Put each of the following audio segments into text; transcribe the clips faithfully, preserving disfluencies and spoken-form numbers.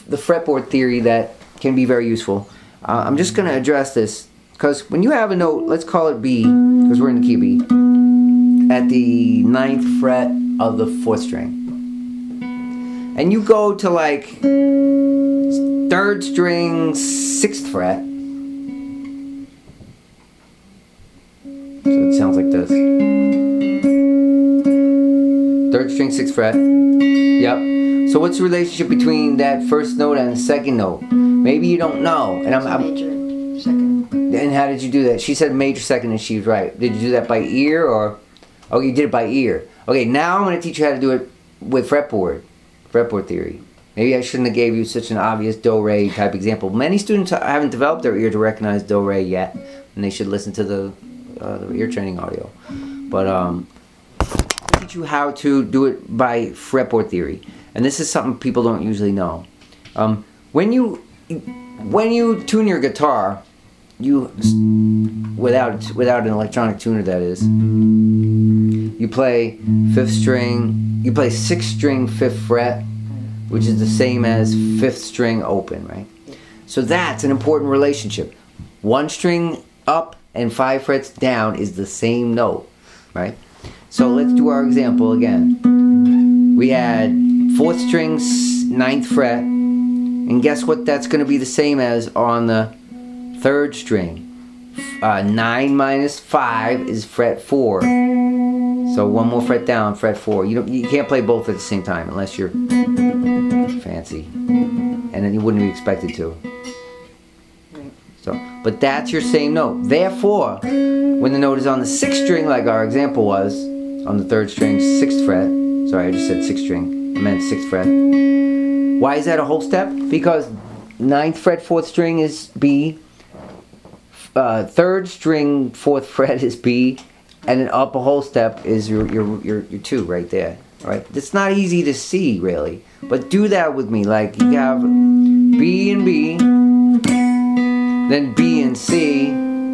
the fretboard theory that can be very useful. Uh, I'm just going to address this because when you have a note, let's call it B, because we're in the key of B, at the ninth fret of the fourth string, and you go to like third string, sixth fret, so it sounds like this. Third string, sixth fret. Yep. So what's the relationship between that first note and the second note? Maybe you don't know. And I'm, I'm major second. And how did you do that? She said major second and she was right. Did you do that by ear or? Oh, you did it by ear. Okay, now I'm going to teach you how to do it with fretboard. Fretboard theory. Maybe I shouldn't have gave you such an obvious do-re type example. Many students haven't developed their ear to recognize do-re yet, and they should listen to the, uh, the ear training audio. But um, I'll teach you how to do it by fretboard theory, and this is something people don't usually know. Um, when you when you tune your guitar, you without without an electronic tuner, that is, you play fifth string. You play sixth string, fifth fret, which is the same as fifth string open, right? So that's an important relationship. One string up and five frets down is the same note, right? So let's do our example again. We had fourth string, ninth fret, and guess what that's going to be the same as on the third string? Uh, nine minus five is fret four. So one more fret down, fret four. You don't, you can't play both at the same time unless you're fancy, and then you wouldn't be expected to. So, but that's your same note. Therefore, when the note is on the sixth string, like our example was, on the third string, sixth fret. Sorry, I just said sixth string. I meant sixth fret. Why is that a whole step? Because ninth fret, fourth string is B. Uh, third string, fourth fret is B. And then up a whole step is your your your, your two right there. All right, it's not easy to see really, but do that with me. Like you have B and B, then B and C.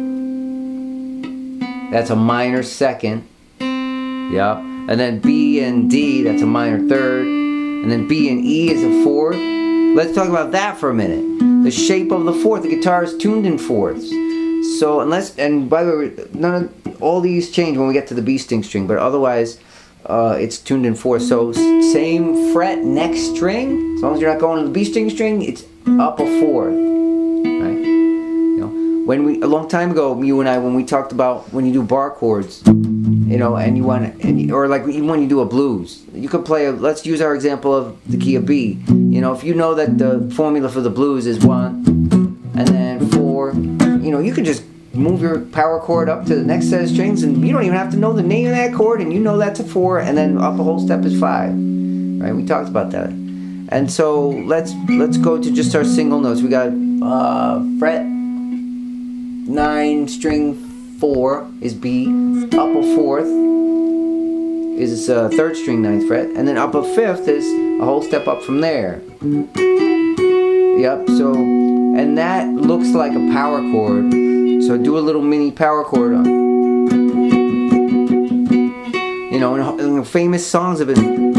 That's a minor second. Yep. And then B and D. That's a minor third. And then B and E is a fourth. Let's talk about that for a minute. The shape of the fourth. The guitar is tuned in fourths. So unless, and by the way, none of all these change when we get to the B string string, but otherwise uh, it's tuned in fourth. So same fret next string, as long as you're not going to the B string string, it's up a fourth, right? You know, when we a long time ago, you and I, when we talked about when you do bar chords, you know, and you want, and, or like even when you do a blues, you could play. A, let's use our example of the key of B. You know, if you know that the formula for the blues is one, and then four. You know, you can just move your power chord up to the next set of strings, and you don't even have to know the name of that chord, and you know that's a four, and then up a whole step is five. Right? We talked about that. And so let's let's go to just our single notes. We got uh, fret nine, string four is B, up a fourth is uh, third string ninth fret, and then up a fifth is a whole step up from there. Yep. So. And that looks like a power chord. So do a little mini power chord on. You know, and, and famous songs have been.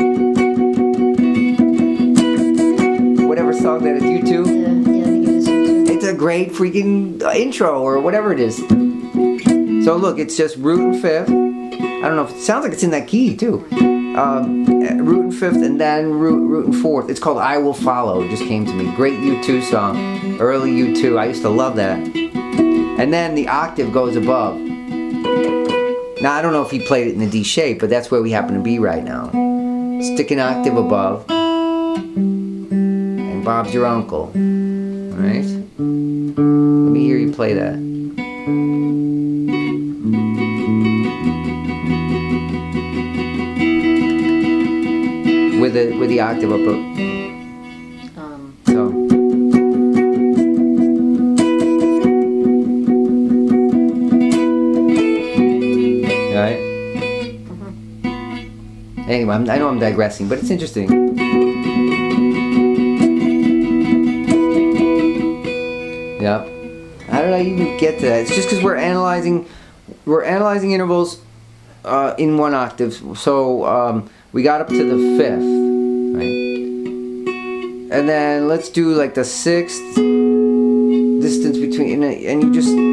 Whatever song that is, U two. Yeah, yeah, I think it is U two. It's a great freaking intro or whatever it is. So look, it's just root and fifth. I don't know if it sounds like it's in that key too. Um, root and fifth, and then root, root and fourth. It's called "I Will Follow." It just came to me. Great U two song, early U two. I used to love that. And then the octave goes above. Now I don't know if he played it in the D shape, but that's where we happen to be right now. Stick an octave above, and Bob's your uncle. All right. Let me hear you play that. With the with the octave up. Um. So. Right. Mm-hmm. Anyway, I'm, I know I'm digressing, but it's interesting. Yep. How did I even get to that? It's just because we're analyzing, we're analyzing intervals uh, in one octave. So. Um, We got up to the fifth, right? and then let's do like the sixth distance between, and you just,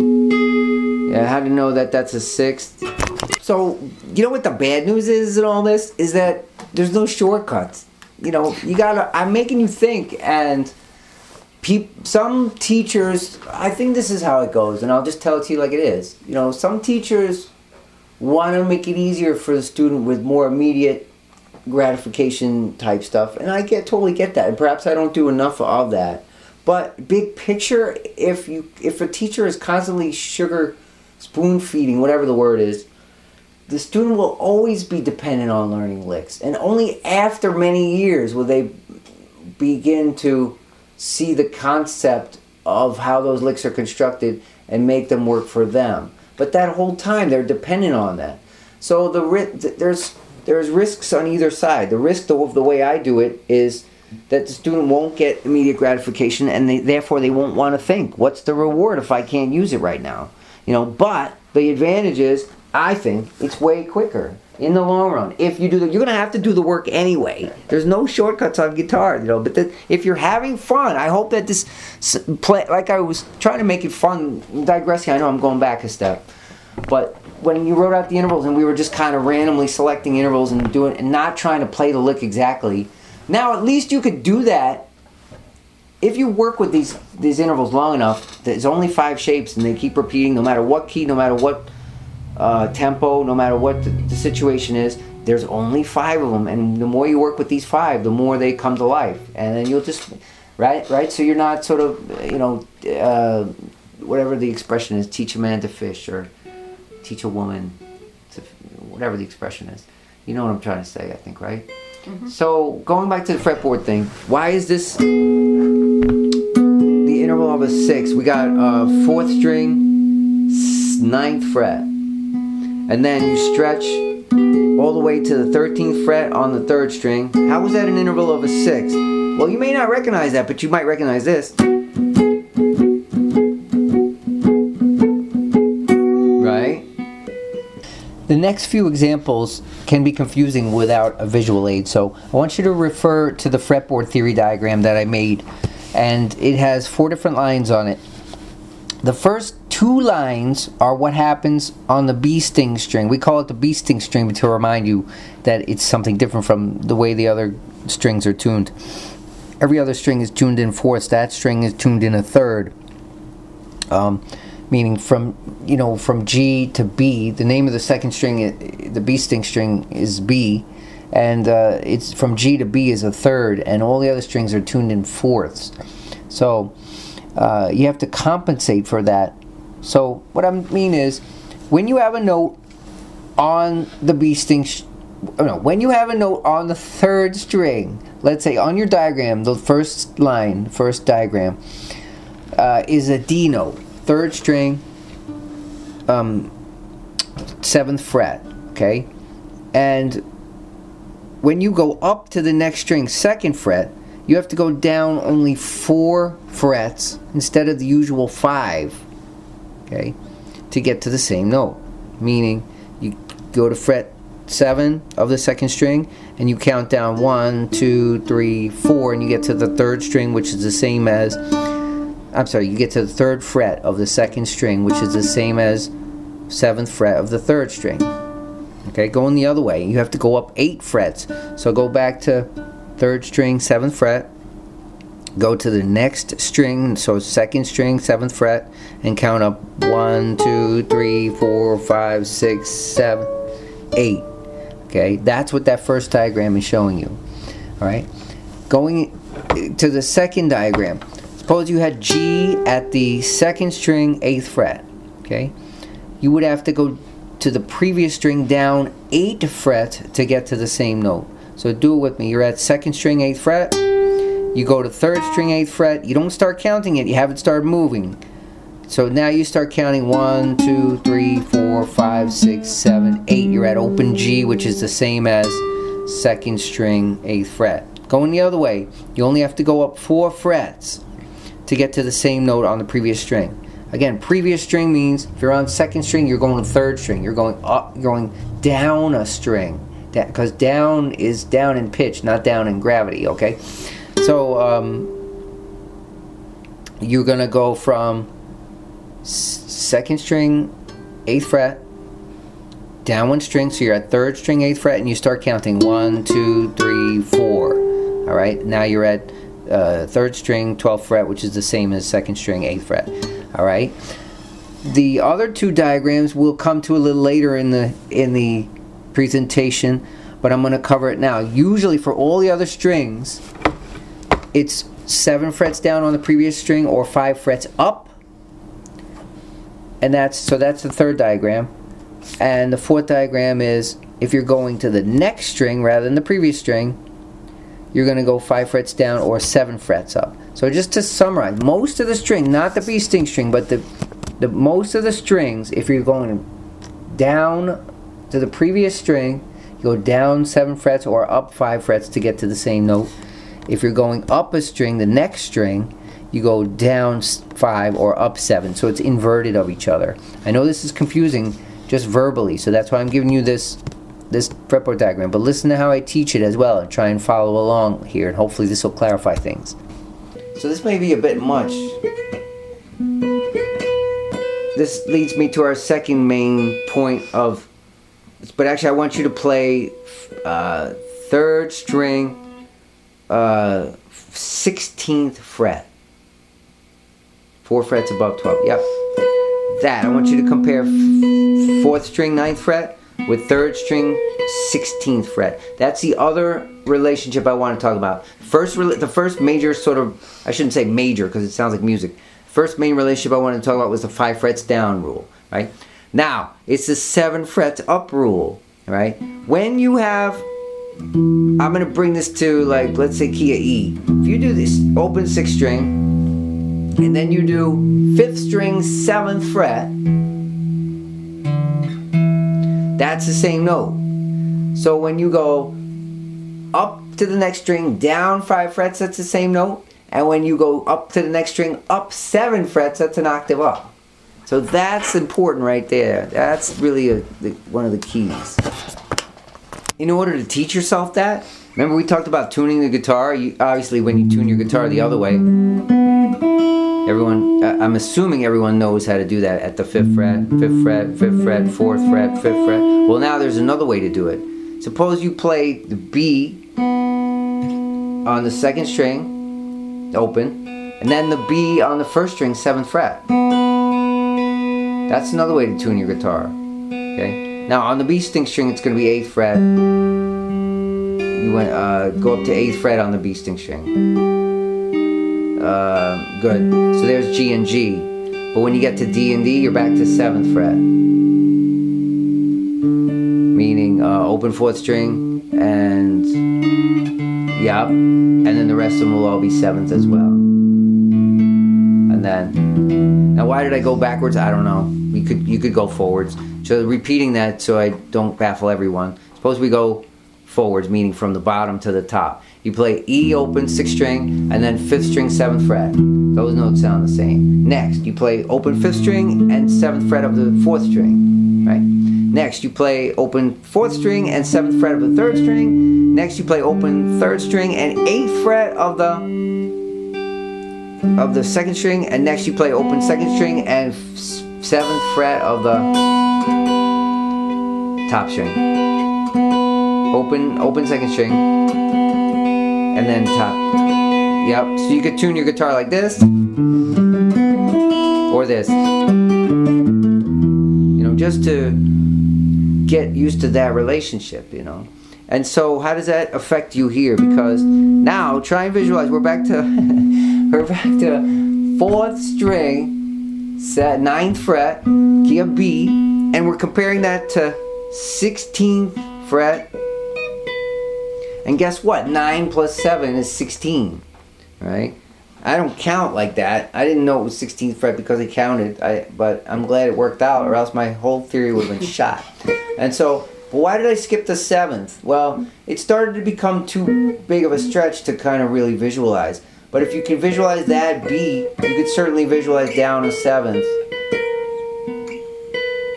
yeah, how to know that that's a sixth. So, you know what the bad news is in all this? Is that there's no shortcuts. You know, you gotta, I'm making you think, and peop, some teachers, I think this is how it goes, and I'll just tell it to you like it is. You know, some teachers want to make it easier for the student with more immediate gratification type stuff, and I get totally get that, and perhaps I don't do enough of that. But big picture, if you if a teacher is constantly sugar spoon feeding, whatever the word is, the student will always be dependent on learning licks, and only after many years will they begin to see the concept of how those licks are constructed and make them work for them. But that whole time they're dependent on that. So the there's there's risks on either side. The risk of the way I do it is that the student won't get immediate gratification, and they, therefore they won't want to think, what's the reward if I can't use it right now? You know, but the advantage is, I think, it's way quicker in the long run. If you do the, you're going to have to do the work anyway. There's no shortcuts on guitar, you know. But the, if you're having fun, I hope that this play, like I was trying to make it fun. Digressing, I know I'm going back a step, but when you wrote out the intervals and we were just kind of randomly selecting intervals and doing and not trying to play the lick exactly. Now at least you could do that if you work with these these intervals long enough. There's only five shapes and they keep repeating no matter what key, no matter what uh, tempo, no matter what the, the situation is. There's only five of them, and the more you work with these five, the more they come to life, and then you'll just right right. So you're not sort of you know uh, whatever the expression is, teach a man to fish or teach a woman to, whatever the expression is. You know what I'm trying to say, I think, right? Mm-hmm. So going back to the fretboard thing, why is this the interval of a six? We got a fourth string, ninth fret, and then you stretch all the way to the thirteenth fret on the third string. How was that an interval of a six? Well, you may not recognize that, but you might recognize this. The next few examples can be confusing without a visual aid, so I want you to refer to the fretboard theory diagram that I made, and it has four different lines on it. The first two lines are what happens on the B string string. We call it the B string string to remind you that it's something different from the way the other strings are tuned. Every other string is tuned in fourths. That string is tuned in a third. Um, meaning from you know from G to B. The name of the second string, the B string string, is B, and uh, it's from G to B is a third, and all the other strings are tuned in fourths. So uh, you have to compensate for that. So what I mean is, when you have a note on the B string, no, when you have a note on the third string, let's say on your diagram, the first line, first diagram, uh, is a D note. Third string, um, seventh fret, okay? And when you go up to the next string, second fret, you have to go down only four frets instead of the usual five, okay, to get to the same note. Meaning, you go to fret seven of the second string, and you count down one, two, three, four, and you get to the third string, which is the same as I'm sorry, you get to the third fret of the second string, which is the same as seventh fret of the third string. Okay, going the other way, you have to go up eight frets. So go back to third string, seventh fret, go to the next string, so second string, seventh fret, and count up one, two, three, four, five, six, seven, eight. Okay, that's what that first diagram is showing you. All right, going to the second diagram. Suppose you had G at the second string, eighth fret, okay? You would have to go to the previous string down eight frets to get to the same note. So do it with me. You're at second string, eighth fret. You go to third string, eighth fret. You don't start counting it. You haven't started moving. So now you start counting one, two, three, four, five, six, seven, eight. You're at open G, which is the same as second string, eighth fret. Going the other way, you only have to go up four frets to get to the same note on the previous string. Again, previous string means if you're on second string, you're going to third string. You're going up, you're going down a string, because down is down in pitch, not down in gravity. Okay, So um, you're gonna go from s- second string, eighth fret, down one string, so you're at third string, eighth fret, and you start counting one, two, three, four. All right. Now you're at uh, third string, twelfth fret, which is the same as second string, eighth fret. All right. The other two diagrams we'll come to a little later in the in the presentation, but I'm going to cover it now. Usually, for all the other strings, it's seven frets down on the previous string or five frets up, and that's so that's the third diagram. And the fourth diagram is if you're going to the next string rather than the previous string, you're going to go five frets down or seven frets up. So just to summarize, most of the string, not the B string string, but the the most of the strings, if you're going down to the previous string, you go down seven frets or up five frets to get to the same note. If you're going up a string, the next string, you go down five or up seven. So it's inverted of each other. I know this is confusing just verbally, so that's why I'm giving you this this fretboard diagram, but listen to how I teach it as well and try and follow along here, and hopefully this will clarify things. So this may be a bit much. This leads me to our second main point of, but actually I want you to play uh, third string, uh, sixteenth fret, four frets above twelve. Yep, that. I want you to compare f- fourth string, ninth fret with third string, sixteenth fret. That's the other relationship I want to talk about. First, the first major sort of, I shouldn't say major because it sounds like music. First main relationship I wanted to talk about was the five frets down rule, right? Now, it's the seven frets up rule, right? When you have, I'm going to bring this to, like, let's say key of E. If you do this open sixth string, and then you do fifth string, seventh fret, that's the same note. So when you go up to the next string, down five frets, that's the same note. And when you go up to the next string, up seven frets, that's an octave up. So that's important right there. That's really a, the, one of the keys. In order to teach yourself that, remember we talked about tuning the guitar? You, obviously when you tune your guitar the other way, everyone, I'm assuming everyone knows how to do that at the fifth fret, fifth fret, fifth fret, fourth fret, fifth fret. Well, now there's another way to do it. Suppose you play the B on the second string, open, and then the B on the first string, seventh fret. That's another way to tune your guitar. Okay. Now on the B string string, it's going to be eighth fret. You went uh, go up to eighth fret on the B string string. Uh, good. So there's G and G. But when you get to D and D, you're back to seventh fret. Meaning uh, open fourth string and yep, and then the rest of them will all be sevenths as well. And then, now why did I go backwards? I don't know. We could, you could go forwards. So repeating that so I don't baffle everyone. Suppose we go forwards, meaning from the bottom to the top. You play E open sixth string and then fifth string seventh fret. Those notes sound the same. Next, you play open fifth string and seventh fret of the fourth string, right? Next, you play open fourth string and seventh fret of the third string. Next, you play open third string and eighth fret of the of the second string. And next, you play open second string and seventh fret of the top string. Open, open second string, and then top. Yep. So you could tune your guitar like this or this. You know, just to get used to that relationship, you know. And so how does that affect you here? Because now try and visualize, we're back to we're back to fourth string, set ninth fret, key of B, and we're comparing that to sixteenth fret. And guess what? nine plus seven is sixteen, right? I don't count like that. I didn't know it was sixteenth fret because I counted, I, but I'm glad it worked out, or else my whole theory would have been shot. And so, well, why did I skip the seventh? Well, it started to become too big of a stretch to kind of really visualize. But if you can visualize that B, you could certainly visualize down a seventh.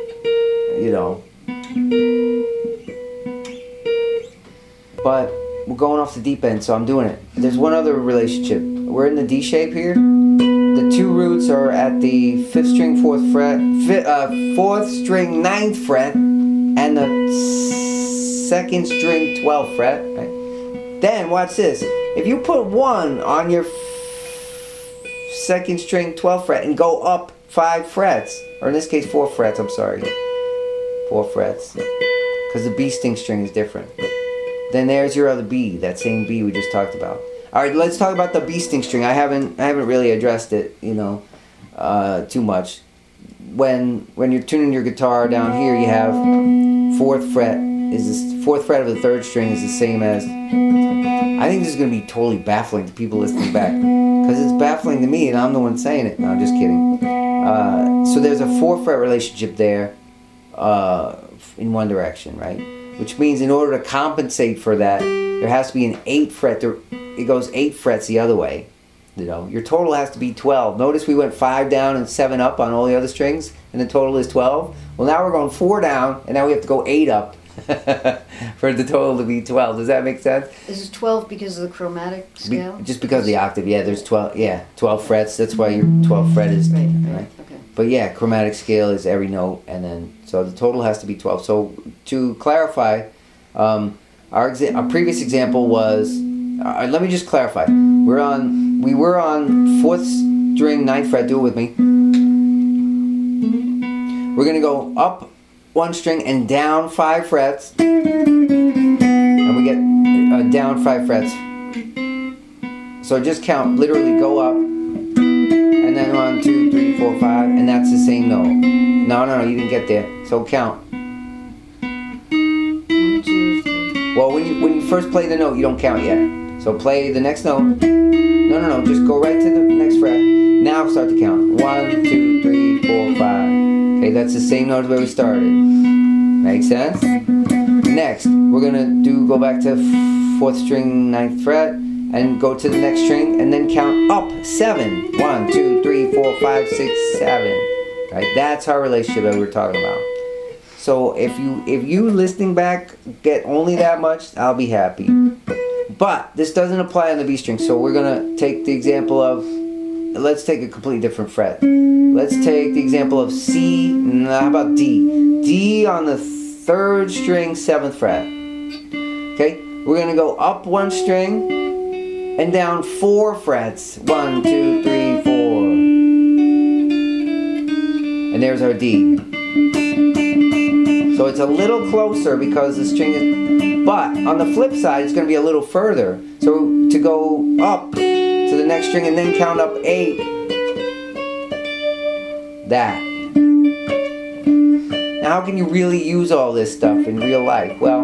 You know. But we'll going off the deep end, so I'm doing it. There's one other relationship. We're in the D shape here. The two roots are at the fifth string, fourth fret, fi uh, fourth string, ninth fret, and the second string, twelfth fret. Right? Then watch this. If you put one on your second string, twelfth fret, and go up five frets, or in this case, four frets. I'm sorry, four frets, because the B string string is different. Then there's your other B, that same B we just talked about. All right, let's talk about the B string string. I haven't, I haven't really addressed it, you know, uh, too much. When, when you're tuning your guitar down here, you have fourth fret is this fourth fret of the third string is the same as. I think this is going to be totally baffling to people listening back, because it's baffling to me, and I'm the one saying it. No, I'm just kidding. Uh, so there's a four fret relationship there, uh, in one direction, right? Which means in order to compensate for that, there has to be an eight fret. To, it goes eight frets the other way. You know, your total has to be twelve. Notice we went five down and seven up on all the other strings, and the total is twelve. Well, now we're going four down, and now we have to go eight up for the total to be twelve. Does that make sense? Is it twelve because of the chromatic scale? Be, just because of the octave. Yeah, there's twelve. Yeah, twelve frets. That's why your twelfth fret is Right, right. right, okay. But yeah, chromatic scale is every note, and then so the total has to be twelve. So to clarify, um, our exa- our previous example was. Uh, let me just clarify. We're on. We were on fourth string, ninth fret. Do it with me. We're gonna go up one string and down five frets, and we get uh, down five frets. So just count. Literally go up, and then one, two, three, four, five, and that's the same note. No, no, no, you didn't get there. So count. One, two, three. Well, when you when you first play the note, you don't count yet. So play the next note. No, no, no. Just go right to the next fret. Now start to count. One, two, three, four, five. Okay, that's the same note where we started. Make sense? Next, we're gonna do go back to fourth string, ninth fret, and go to the next string, and then count up seven. One, two, three, four, five, six, seven. Right? That's our relationship that we're talking about. So if you if you listening back get only that much, I'll be happy. But this doesn't apply on the B string, so we're gonna take the example of, let's take a completely different fret. Let's take the example of C, no, how about D? D on the third string, seventh fret. Okay, we're gonna go up one string and down four frets. One, two, three, four. And there's our D. So it's a little closer because the string is, but on the flip side, it's going to be a little further. So to go up to the next string and then count up eight. That. Now, how can you really use all this stuff in real life? Well,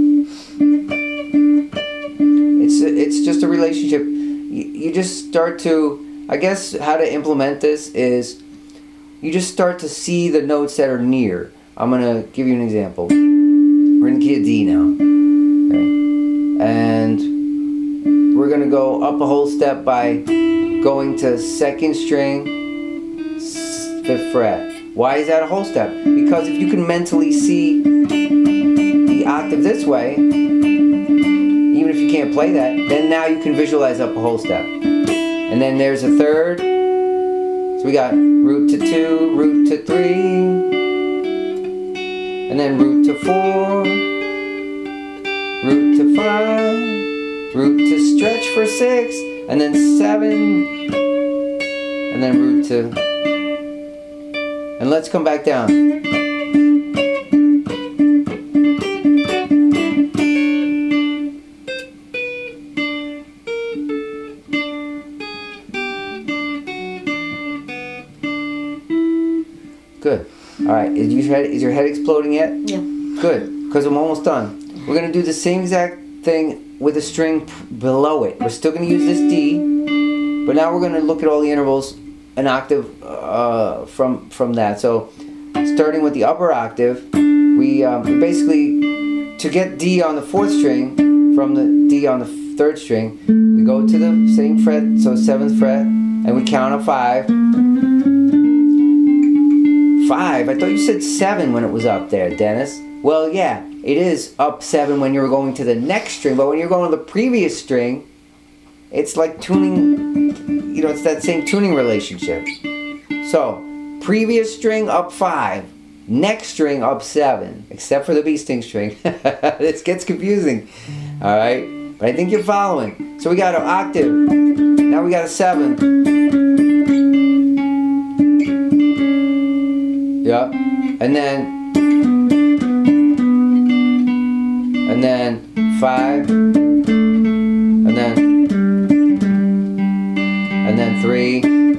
it's it's just a relationship. You, you just start to, I guess, how to implement this is you just start to see the notes that are near. I'm going to give you an example. We're in the key of D now. Okay. And we're going to go up a whole step by going to second string, fifth fret. Why is that a whole step? Because if you can mentally see the octave this way, even if you can't play that, then now you can visualize up a whole step. And then there's a third. So we got root to two, root to three, and then root to four, root to five, root to stretch for six, and then seven, and then root to, and let's come back down. Good. Alright, is your head, is your head exploding yet? Yeah. Good, because I'm almost done. We're going to do the same exact thing with a string p- below it. We're still going to use this D, but now we're going to look at all the intervals an octave uh, from from that. So, starting with the upper octave, we, um, we basically, to get D on the fourth string, from the D on the third string, we go to the same fret, so seventh fret, and we count a five. Five? I thought you said seven when it was up there, Dennis. Well, yeah, it is up seven when you're going to the next string, but when you're going to the previous string, it's like tuning, you know, it's that same tuning relationship. So, previous string up five, next string up seven, except for the B string string. This gets confusing, all right? But I think you're following. So we got an octave. Now we got a seven. Yep. And then and then five. And then and then three.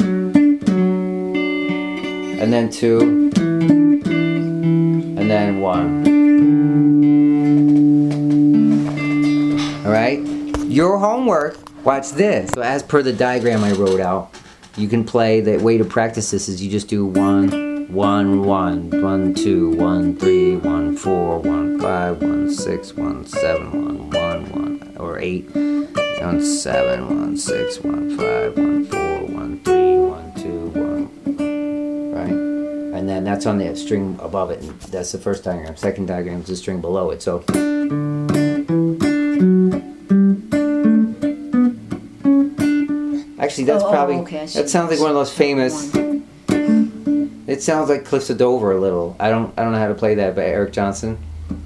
And then two. And then one. Alright? Your homework, watch this. So as per the diagram I wrote out, you can play, the way to practice this is you just do one, one, one, one, two, one, three, one, four, one, five, one, six, one, seven, one, one, one, or eight, one, seven, one, six, one, five, one, four, one, three, one, two, one. Right? And then that's on the string above it. And that's the first diagram. Second diagram is the string below it. So actually, that's Oh, oh, probably okay, I see. that sounds like one of those famous. It sounds like Cliffs of Dover a little. I don't I don't know how to play that by Eric Johnson.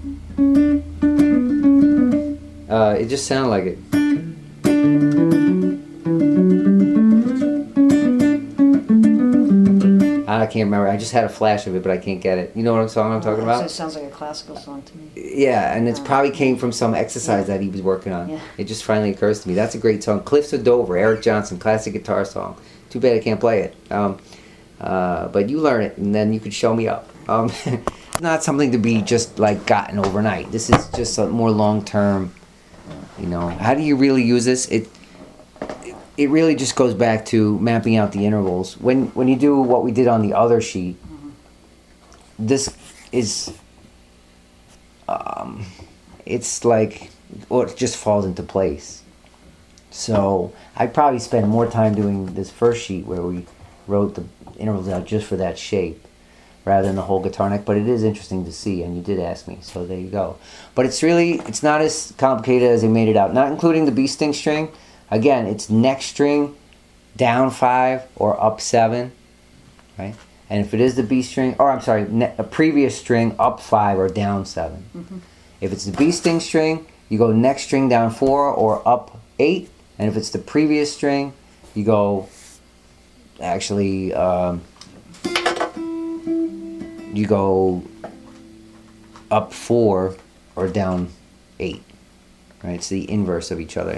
Uh, it just sounded like it. I can't remember. I just had a flash of it, but I can't get it. You know what song I'm talking Oh, about? It sounds like a classical song to me. Yeah, and it's Oh. probably came from some exercise Yeah. that he was working on. Yeah. It just finally occurs to me. That's a great song. Cliffs of Dover, Eric Johnson, classic guitar song. Too bad I can't play it. Um, uh, but you learn it, and then you could show me up. Um, it's not something to be just like gotten overnight. This is just a more long term. You know, how do you really use this? It it really just goes back to mapping out the intervals. When when you do what we did on the other sheet, this is um, it's like, or it just falls into place. So I'd probably spend more time doing this first sheet where we wrote the intervals out just for that shape rather than the whole guitar neck, but it is interesting to see, and you did ask me, so there you go. But it's really, it's not as complicated as I made it out, not including the B string string. Again, it's next string down five or up seven, right? And if it is the B string, or I'm sorry, ne- a previous string up five or down seven. Mm-hmm. If it's the B string string, you go next string down four or up eight. And if it's the previous string, you go actually um, you go up four or down eight. Right? It's the inverse of each other.